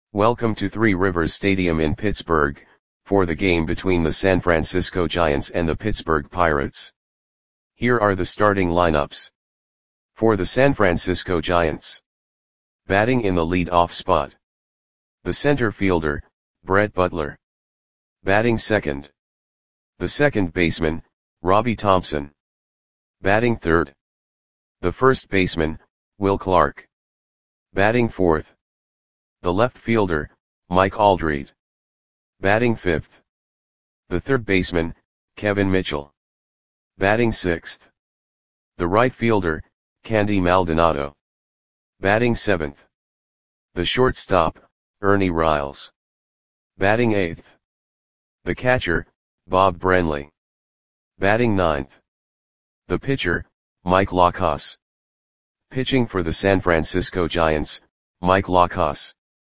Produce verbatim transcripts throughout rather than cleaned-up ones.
Welcome to Three Rivers Stadium in Pittsburgh, for the game between the San Francisco Giants and the Pittsburgh Pirates. Here are the starting lineups. For the San Francisco Giants. Batting in the lead-off spot. The center fielder, Brett Butler. Batting second. The second baseman, Robbie Thompson. Batting third. The first baseman, Will Clark. Batting fourth. The left fielder, Mike Aldrete. Batting fifth. The third baseman, Kevin Mitchell. Batting sixth. The right fielder, Candy Maldonado. Batting seventh. The shortstop, Ernie Riles. Batting eighth. The catcher, Bob Brenly. Batting ninth. The pitcher, Mike Lacos. Pitching for the San Francisco Giants, Mike Lacos.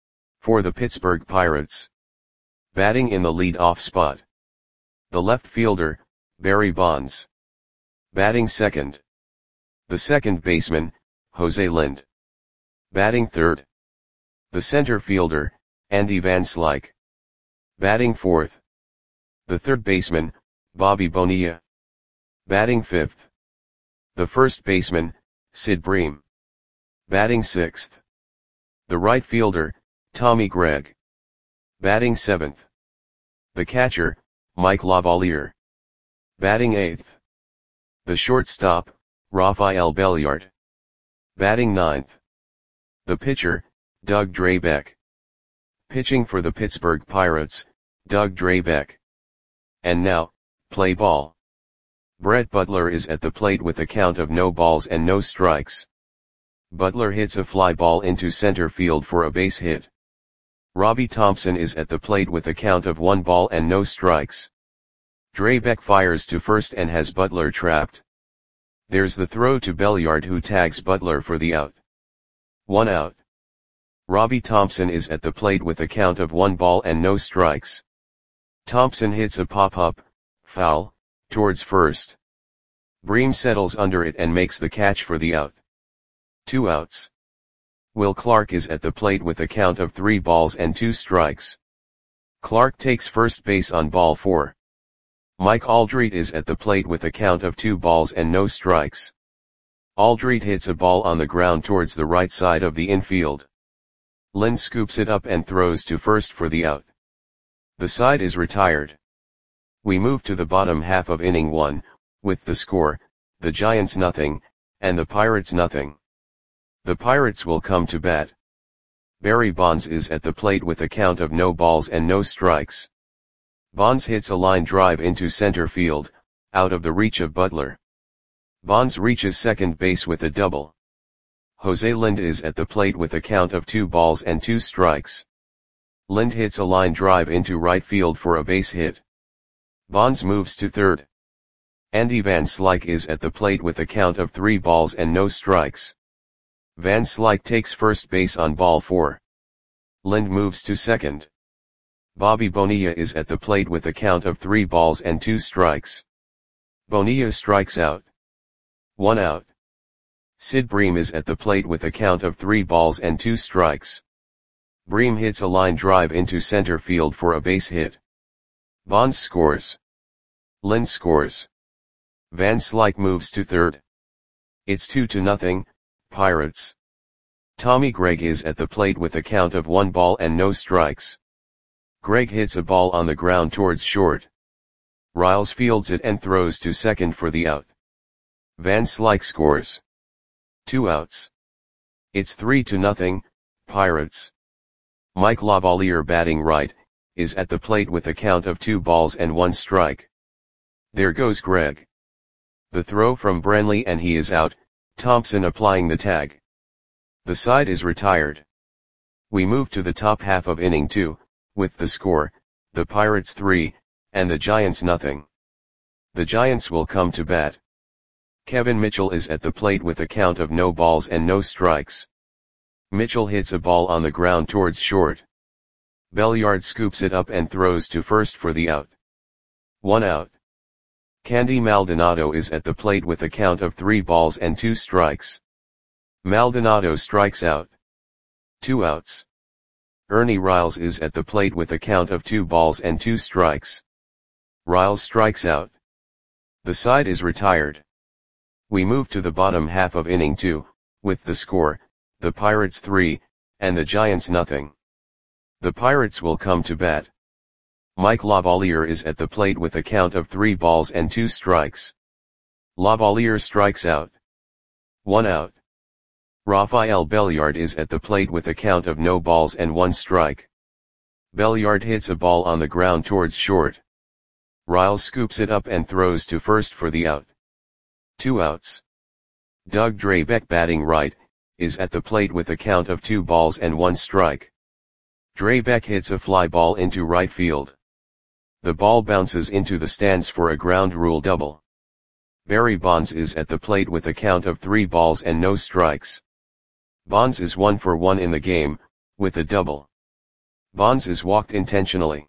For the Pittsburgh Pirates. Batting in the lead-off spot. The left fielder, Barry Bonds. Batting second. The second baseman, Jose Lind. Batting third. The center fielder, Andy Van Slyke. Batting fourth. The third baseman, Bobby Bonilla. Batting fifth. The first baseman, Sid Bream. Batting sixth. The right fielder, Tommy Gregg. Batting seventh. The catcher, Mike Lavalier. Batting eighth. The shortstop, Rafael Belliard. Batting ninth. The pitcher, Doug Drabek. Pitching for the Pittsburgh Pirates, Doug Drabek. And now, play ball. Brett Butler is at the plate with a count of no balls and no strikes. Butler hits a fly ball into center field for a base hit. Robbie Thompson is at the plate with a count of one ball and no strikes. Drabek fires to first and has Butler trapped. There's the throw to Belliard, who tags Butler for the out. One out. Robbie Thompson is at the plate with a count of one ball and no strikes. Thompson hits a pop-up, foul, towards first. Bream settles under it and makes the catch for the out. Two outs. Will Clark is at the plate with a count of three balls and two strikes. Clark takes first base on ball four. Mike Aldrete is at the plate with a count of two balls and no strikes. Aldrete hits a ball on the ground towards the right side of the infield. Lind scoops it up and throws to first for the out. The side is retired. We move to the bottom half of inning one, with the score, the Giants nothing, and the Pirates nothing. The Pirates will come to bat. Barry Bonds is at the plate with a count of no balls and no strikes. Bonds hits a line drive into center field, out of the reach of Butler. Bonds reaches second base with a double. Jose Lind is at the plate with a count of two balls and two strikes. Lind hits a line drive into right field for a base hit. Bonds moves to third. Andy Van Slyke is at the plate with a count of three balls and no strikes. Van Slyke takes first base on ball four. Lind moves to second. Bobby Bonilla is at the plate with a count of three balls and two strikes. Bonilla strikes out. One out. Sid Bream is at the plate with a count of three balls and two strikes. Bream hits a line drive into center field for a base hit. Bonds scores. Lind scores. Van Slyke moves to third. It's two to nothing, Pirates. Tommy Gregg is at the plate with a count of one ball and no strikes. Gregg hits a ball on the ground towards short. Riles fields it and throws to second for the out. Van Slyke scores. Two outs. It's three to nothing, Pirates. Mike Lavalier, batting right, is at the plate with a count of two balls and one strike. There goes Gregg. The throw from Brenly and he is out, Thompson applying the tag. The side is retired. We move to the top half of inning two, with the score, the Pirates three, and the Giants nothing. The Giants will come to bat. Kevin Mitchell is at the plate with a count of no balls and no strikes. Mitchell hits a ball on the ground towards short. Belliard scoops it up and throws to first for the out. One out. Candy Maldonado is at the plate with a count of three balls and two strikes. Maldonado strikes out. Two outs. Ernie Riles is at the plate with a count of two balls and two strikes. Riles strikes out. The side is retired. We move to the bottom half of inning two, with the score, the Pirates three, and the Giants nothing. The Pirates will come to bat. Mike Lavalier is at the plate with a count of three balls and two strikes. Lavalier strikes out. One out. Rafael Belliard is at the plate with a count of no balls and one strike. Belliard hits a ball on the ground towards short. Riles scoops it up and throws to first for the out. Two outs. Doug Drabek, batting right, is at the plate with a count of two balls and one strike. Drabek hits a fly ball into right field. The ball bounces into the stands for a ground rule double. Barry Bonds is at the plate with a count of three balls and no strikes. Bonds is one for one in the game, with a double. Bonds is walked intentionally.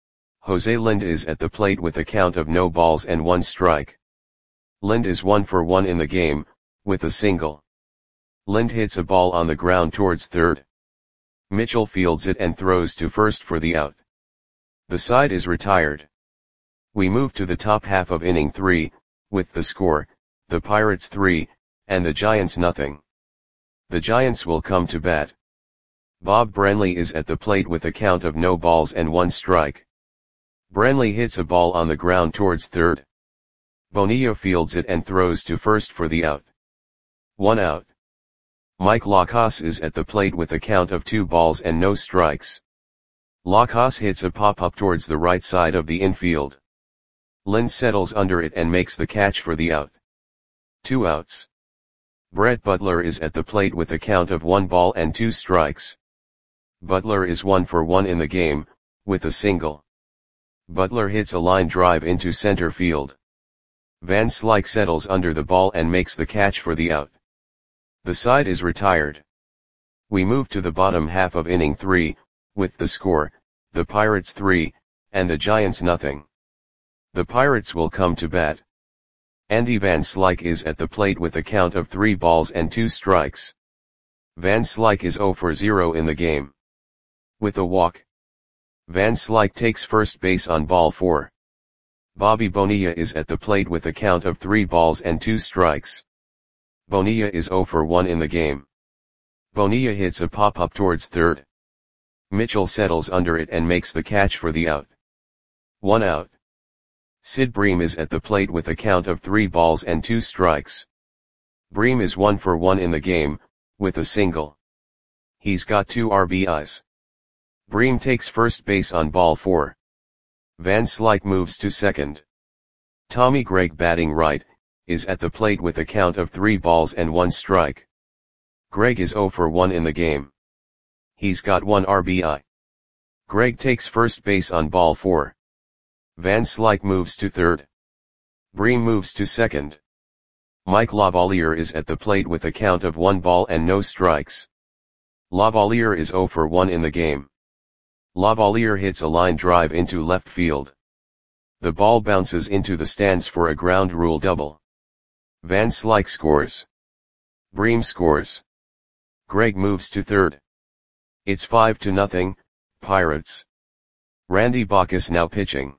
Jose Lind is at the plate with a count of no balls and one strike. Lind is one for one in the game, with a single. Lind hits a ball on the ground towards third. Mitchell fields it and throws to first for the out. The side is retired. We move to the top half of inning three, with the score, the Pirates three, and the Giants nothing. The Giants will come to bat. Bob Branley is at the plate with a count of no balls and one strike. Branley hits a ball on the ground towards third. Bonilla fields it and throws to first for the out. One out. Mike Lacasse is at the plate with a count of two balls and no strikes. Lacasse hits a pop-up towards the right side of the infield. Lind settles under it and makes the catch for the out. Two outs. Brett Butler is at the plate with a count of one ball and two strikes. Butler is one for one in the game, with a single. Butler hits a line drive into center field. Van Slyke settles under the ball and makes the catch for the out. The side is retired. We move to the bottom half of inning three, with the score, the Pirates three, and the Giants nothing. The Pirates will come to bat. Andy Van Slyke is at the plate with a count of three balls and two strikes. Van Slyke is zero for zero in the game. With a walk. Van Slyke takes first base on ball four. Bobby Bonilla is at the plate with a count of three balls and two strikes. Bonilla is zero for one in the game. Bonilla hits a pop-up towards third. Mitchell settles under it and makes the catch for the out. One out. Sid Bream is at the plate with a count of three balls and two strikes. Bream is one for one in the game, with a single. He's got two R B Is. Bream takes first base on ball four. Van Slyke moves to second. Tommy Gregg, batting right, is at the plate with a count of three balls and one strike. Gregg is zero for one in the game. He's got one R B I. Gregg takes first base on ball four. Van Slyke moves to third. Bream moves to second. Mike Lavalier is at the plate with a count of one ball and no strikes. Lavalier is zero for one in the game. Lavalier hits a line drive into left field. The ball bounces into the stands for a ground rule double. Van Slyke scores. Bream scores. Gregg moves to third. It's five to nothing, Pirates. Randy Bacchus now pitching.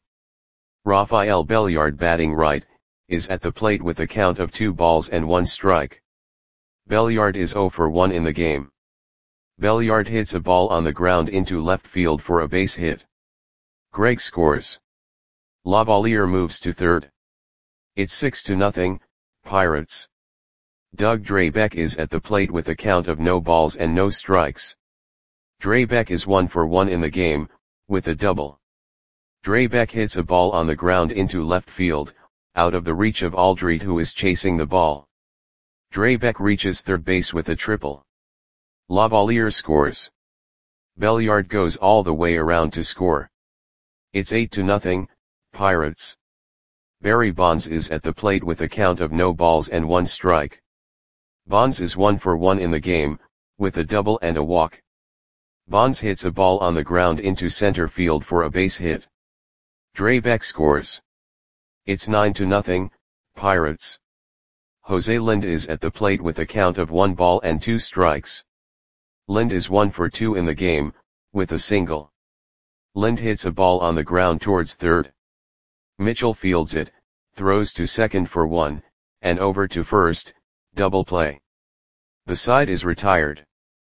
Rafael Belliard, batting right, is at the plate with a count of two balls and one strike. Belliard is zero for one in the game. Belliard hits a ball on the ground into left field for a base hit. Gregg scores. Lavalier moves to third. It's six to nothing, Pirates. Doug Drabek is at the plate with a count of no balls and no strikes. Drabek is one for one in the game, with a double. Drabek hits a ball on the ground into left field, out of the reach of Aldrete, who is chasing the ball. Drabek reaches third base with a triple. Lavalier scores. Belliard goes all the way around to score. It's eight to nothing, Pirates. Barry Bonds is at the plate with a count of no balls and one strike. Bonds is one for one in the game, with a double and a walk. Bonds hits a ball on the ground into center field for a base hit. Drabek scores. It's nine to nothing, Pirates. Jose Lind is at the plate with a count of one ball and two strikes. Lind is one for two in the game, with a single. Lind hits a ball on the ground towards third. Mitchell fields it, throws to second for one, and over to first, double play. The side is retired.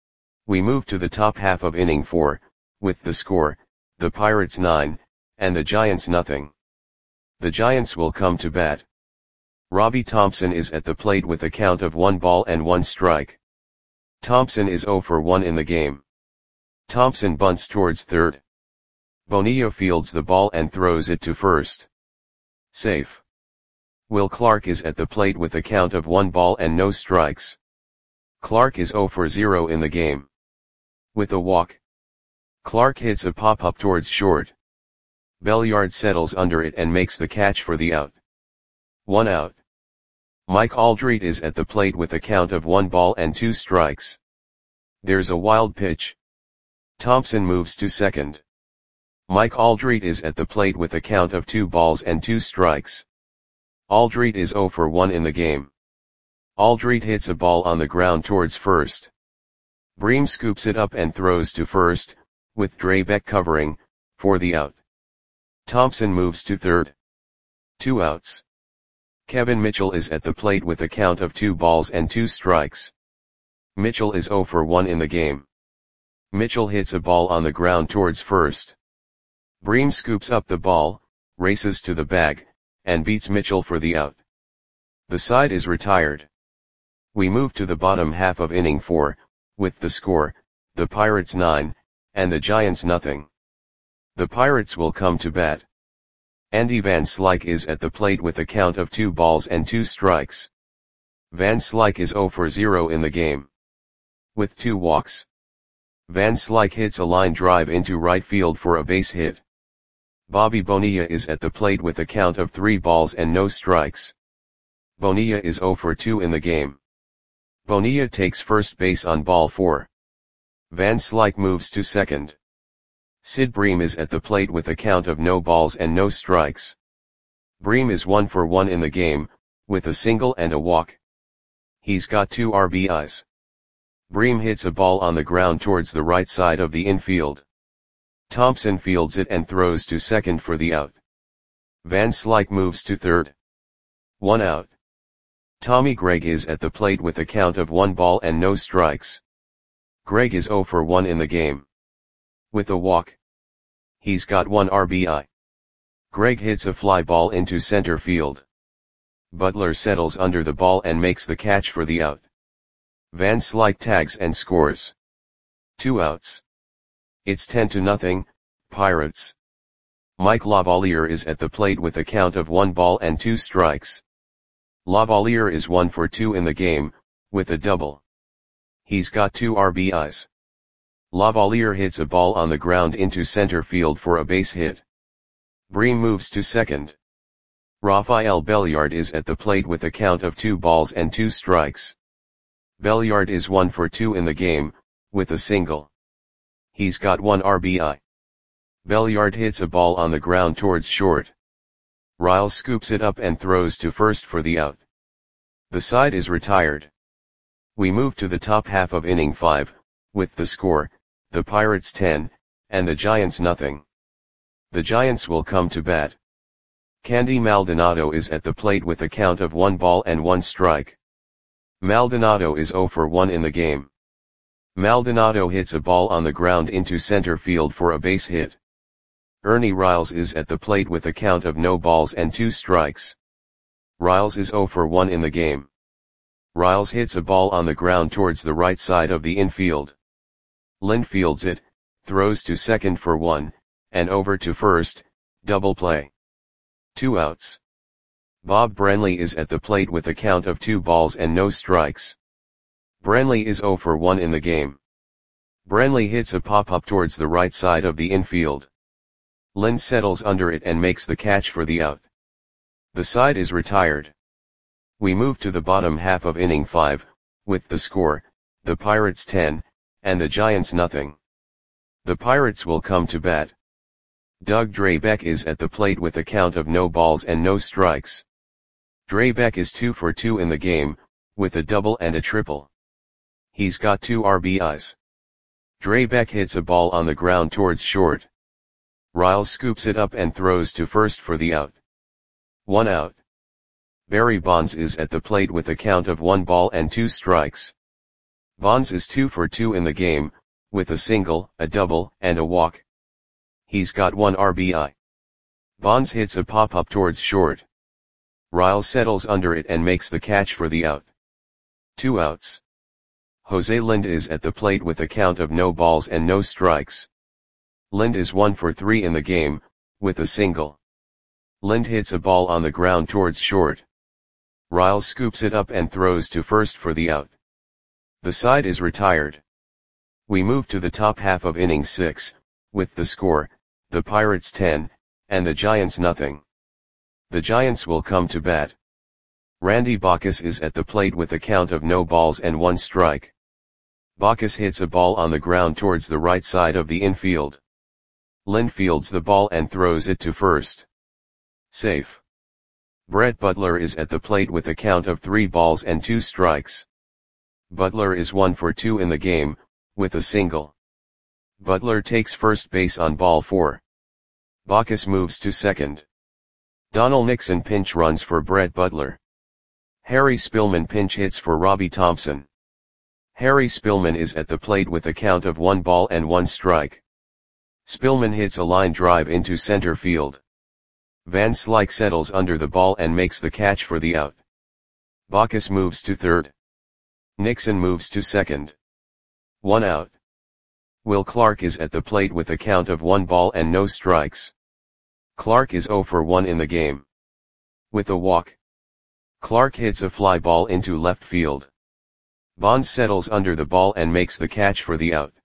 We move to the top half of inning four, with the score, the Pirates nine, and the Giants nothing. The Giants will come to bat. Robbie Thompson is at the plate with a count of one ball and one strike. Thompson is zero for one in the game. Thompson bunts towards third. Bonilla fields the ball and throws it to first. Safe. Will Clark is at the plate with a count of one ball and no strikes. Clark is zero for zero in the game. With a walk. Clark hits a pop-up towards short. Belliard settles under it and makes the catch for the out. One out. Mike Aldrete is at the plate with a count of one ball and two strikes. There's a wild pitch. Thompson moves to second. Mike Aldrete is at the plate with a count of two balls and two strikes. Aldrete is zero for one in the game. Aldrete hits a ball on the ground towards first. Bream scoops it up and throws to first, with Drabek covering, for the out. Thompson moves to third. Two outs. Kevin Mitchell is at the plate with a count of two balls and two strikes. Mitchell is zero for one in the game. Mitchell hits a ball on the ground towards first. Bream scoops up the ball, races to the bag, and beats Mitchell for the out. The side is retired. We move to the bottom half of inning four, with the score, the Pirates nine, and the Giants nothing. The Pirates will come to bat. Andy Van Slyke is at the plate with a count of two balls and two strikes. Van Slyke is zero for zero in the game. With two walks. Van Slyke hits a line drive into right field for a base hit. Bobby Bonilla is at the plate with a count of three balls and no strikes. Bonilla is zero for two in the game. Bonilla takes first base on ball four. Van Slyke moves to second. Sid Bream is at the plate with a count of no balls and no strikes. Bream is one for one in the game, with a single and a walk. He's got two R B Is. Bream hits a ball on the ground towards the right side of the infield. Thompson fields it and throws to second for the out. Van Slyke moves to third. One out. Tommy Gregg is at the plate with a count of one ball and no strikes. Gregg is zero for one in the game. With a walk. He's got one R B I. Gregg hits a fly ball into center field. Butler settles under the ball and makes the catch for the out. Van Slyke tags and scores. Two outs. It's ten to nothing, Pirates. Mike Lavalier is at the plate with a count of one ball and two strikes. Lavalier is one for two in the game, with a double. He's got two R B Is. Lavalier hits a ball on the ground into center field for a base hit. Bream moves to second. Rafael Belliard is at the plate with a count of two balls and two strikes. Belliard is one for two in the game, with a single. He's got one R B I. Belliard hits a ball on the ground towards short. Riles scoops it up and throws to first for the out. The side is retired. We move to the top half of inning five, with the score, the Pirates ten, and the Giants nothing. The Giants will come to bat. Candy Maldonado is at the plate with a count of one ball and one strike. Maldonado is zero for one in the game. Maldonado hits a ball on the ground into center field for a base hit. Ernie Riles is at the plate with a count of no balls and two strikes. Riles is zero for one in the game. Riles hits a ball on the ground towards the right side of the infield. Lind fields it, throws to second for one, and over to first, double play. Two outs. Bob Branley is at the plate with a count of two balls and no strikes. Branley is zero for one in the game. Branley hits a pop-up towards the right side of the infield. Lind settles under it and makes the catch for the out. The side is retired. We move to the bottom half of inning five, with the score, the Pirates ten, and the Giants nothing. The Pirates will come to bat. Doug Drabek is at the plate with a count of no balls and no strikes. Drabek is two for two in the game, with a double and a triple. He's got two R B Is. Drabek hits a ball on the ground towards short. Riles scoops it up and throws to first for the out. One out. Barry Bonds is at the plate with a count of one ball and two strikes. Bonds is two for two in the game, with a single, a double, and a walk. He's got one R B I. Bonds hits a pop-up towards short. Riles settles under it and makes the catch for the out. Two outs. Jose Lind is at the plate with a count of no balls and no strikes. Lind is one for three in the game, with a single. Lind hits a ball on the ground towards short. Riles scoops it up and throws to first for the out. The side is retired. We move to the top half of inning six, with the score, the Pirates ten, and the Giants nothing. The Giants will come to bat. Randy Bacchus is at the plate with a count of no balls and one strike. Bacchus hits a ball on the ground towards the right side of the infield. Lind fields the ball and throws it to first. Safe. Brett Butler is at the plate with a count of three balls and two strikes. Butler is one for two in the game, with a single. Butler takes first base on ball four. Bacchus moves to second. Donald Nixon pinch runs for Brett Butler. Harry Spillman pinch hits for Robbie Thompson. Harry Spillman is at the plate with a count of one ball and one strike. Spillman hits a line drive into center field. Van Slyke settles under the ball and makes the catch for the out. Bacchus moves to third. Nixon moves to second. One out. Will Clark is at the plate with a count of one ball and no strikes. Clark is zero for one in the game. With a walk. Clark hits a fly ball into left field. Bonds settles under the ball and makes the catch for the out.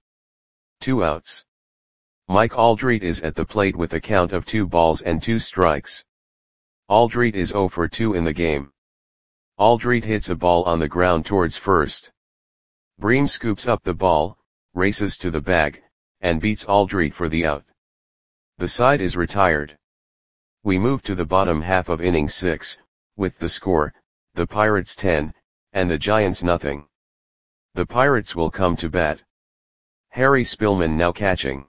Two outs. Mike Aldrete is at the plate with a count of two balls and two strikes. Aldrete is zero for two in the game. Aldrete hits a ball on the ground towards first. Bream scoops up the ball, races to the bag, and beats Aldrete for the out. The side is retired. We move to the bottom half of inning six, with the score, the Pirates ten, and the Giants nothing. The Pirates will come to bat. Harry Spillman now catching.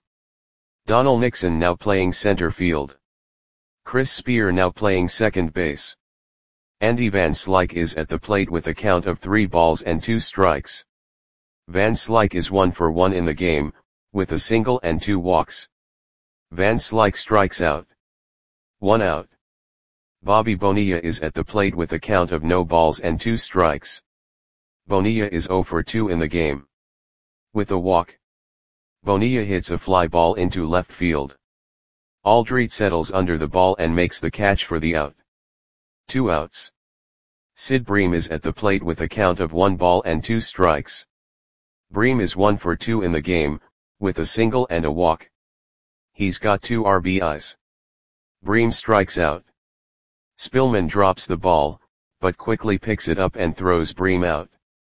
Donald Nixon now playing center field. Chris Spear now playing second base. Andy Van Slyke is at the plate with a count of three balls and two strikes. Van Slyke is one for one in the game, with a single and two walks. Van Slyke strikes out. One out. Bobby Bonilla is at the plate with a count of no balls and two strikes. Bonilla is zero for two in the game. With a walk. Bonilla hits a fly ball into left field. Aldrete settles under the ball and makes the catch for the out. Two outs. Sid Bream is at the plate with a count of one ball and two strikes. Bream is one for two in the game, with a single and a walk. He's got two R B Is. Bream strikes out. Spillman drops the ball, but quickly picks it up and throws Bream out.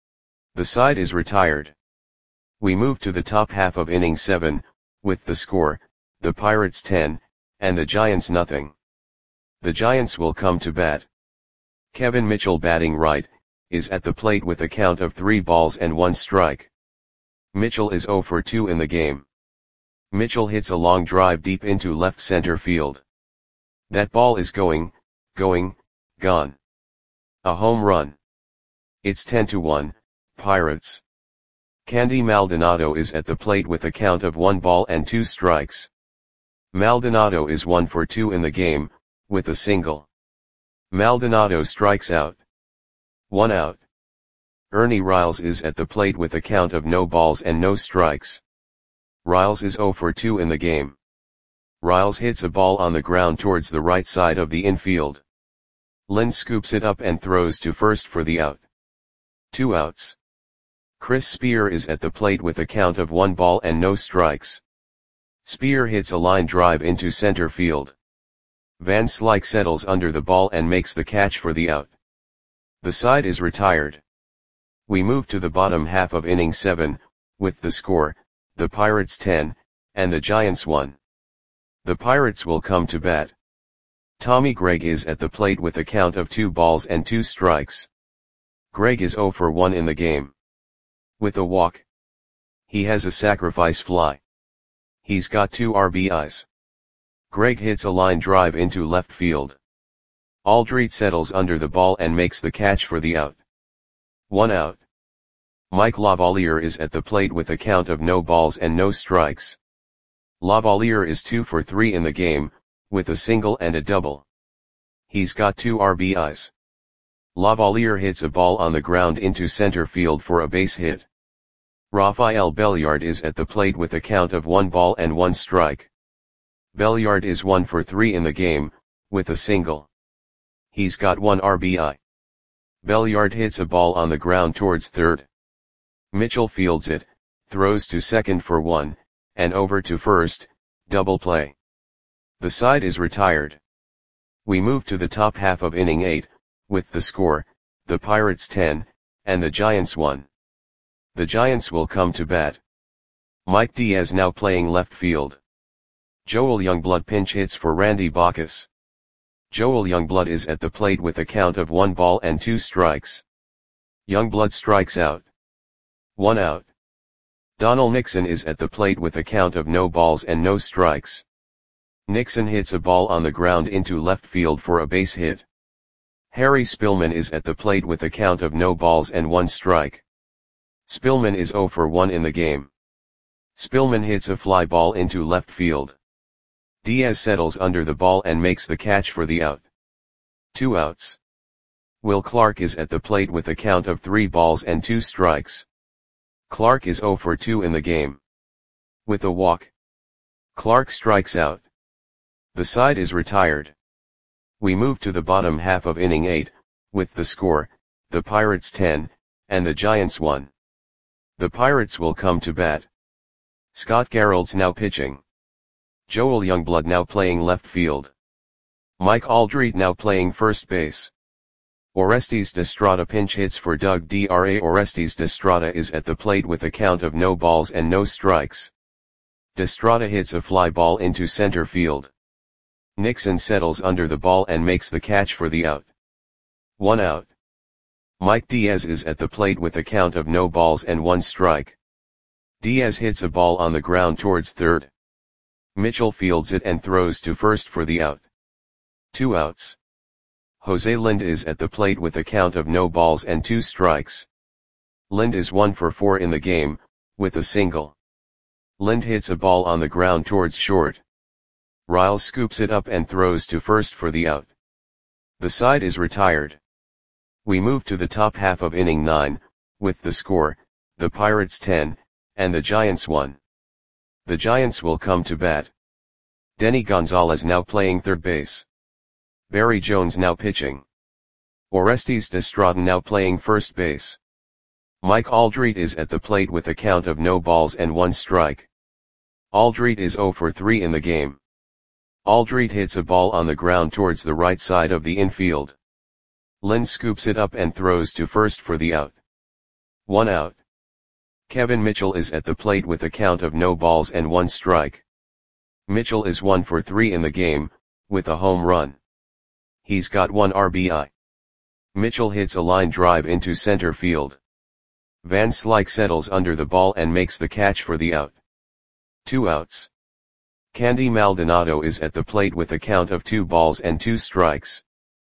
The side is retired. We move to the top half of inning seven, with the score, the Pirates ten, and the Giants nothing. The Giants will come to bat. Kevin Mitchell batting right, is at the plate with a count of three balls and one strike. Mitchell is zero for two in the game. Mitchell hits a long drive deep into left center field. That ball is going, going, gone. A home run. It's ten to one, Pirates. Candy Maldonado is at the plate with a count of one ball and two strikes. Maldonado is one for two in the game, with a single. Maldonado strikes out. One out. Ernie Riles is at the plate with a count of no balls and no strikes. Riles is zero for two in the game. Riles hits a ball on the ground towards the right side of the infield. Lind scoops it up and throws to first for the out. Two outs. Chris Spear is at the plate with a count of one ball and no strikes. Spear hits a line drive into center field. Van Slyke settles under the ball and makes the catch for the out. The side is retired. We move to the bottom half of inning seven, with the score, the Pirates ten, and the Giants one. The Pirates will come to bat. Tommy Gregg is at the plate with a count of two balls and two strikes. Gregg is zero for one in the game. With a walk. He has a sacrifice fly. He's got two R B Is. Greg hits a line drive into left field. Aldrete settles under the ball and makes the catch for the out. One out. Mike Lavalier is at the plate with a count of no balls and no strikes. Lavalier is two for three in the game, with a single and a double. He's got two R B Is. Lavalier hits a ball on the ground into center field for a base hit. Rafael Belliard is at the plate with a count of one ball and one strike. Belliard is one for three in the game, with a single. He's got one R B I. Belliard hits a ball on the ground towards third. Mitchell fields it, throws to second for one, and over to first, double play. The side is retired. We move to the top half of inning eight, with the score, the Pirates ten, and the Giants one. The Giants will come to bat. Mike Diaz now playing left field. Joel Youngblood pinch hits for Randy Bacchus. Joel Youngblood is at the plate with a count of one ball and two strikes. Youngblood strikes out. One out. Donald Nixon is at the plate with a count of no balls and no strikes. Nixon hits a ball on the ground into left field for a base hit. Harry Spillman is at the plate with a count of no balls and one strike. Spillman is zero for one in the game. Spillman hits a fly ball into left field. Diaz settles under the ball and makes the catch for the out. Two outs. Will Clark is at the plate with a count of three balls and two strikes. Clark is zero for two in the game. With a walk, Clark strikes out. The side is retired. We move to the bottom half of inning eight, with the score, the Pirates ten, and the Giants one. The Pirates will come to bat. Scott Garrald's now pitching. Joel Youngblood now playing left field. Mike Aldrete now playing first base. Orestes Destrada pinch hits for Doug Dra. Orestes Destrada is at the plate with a count of no balls and no strikes. Destrada hits a fly ball into center field. Nixon settles under the ball and makes the catch for the out. One out. Mike Diaz is at the plate with a count of no balls and one strike. Diaz hits a ball on the ground towards third. Mitchell fields it and throws to first for the out. Two outs. Jose Lind is at the plate with a count of no balls and two strikes. Lind is one for four in the game, with a single. Lind hits a ball on the ground towards short. Riles scoops it up and throws to first for the out. The side is retired. We move to the top half of inning nine, with the score, the Pirates ten, and the Giants one. The Giants will come to bat. Denny Gonzalez now playing third base. Barry Jones now pitching. Orestes Destrada now playing first base. Mike Aldrete is at the plate with a count of no balls and one strike. Aldrete is zero for three in the game. Aldrete hits a ball on the ground towards the right side of the infield. Lind scoops it up and throws to first for the out. One out. Kevin Mitchell is at the plate with a count of no balls and one strike. Mitchell is one for three in the game, with a home run. He's got one R B I. Mitchell hits a line drive into center field. Van Slyke settles under the ball and makes the catch for the out. Two outs. Candy Maldonado is at the plate with a count of two balls and two strikes.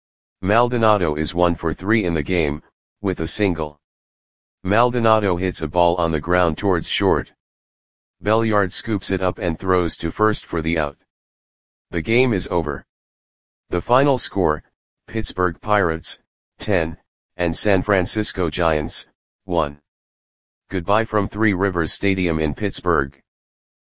Maldonado is one for three in the game, with a single. Maldonado hits a ball on the ground towards short. Belliard scoops it up and throws to first for the out. The game is over. The final score, Pittsburgh Pirates, ten, and San Francisco Giants, one. Goodbye from Three Rivers Stadium in Pittsburgh.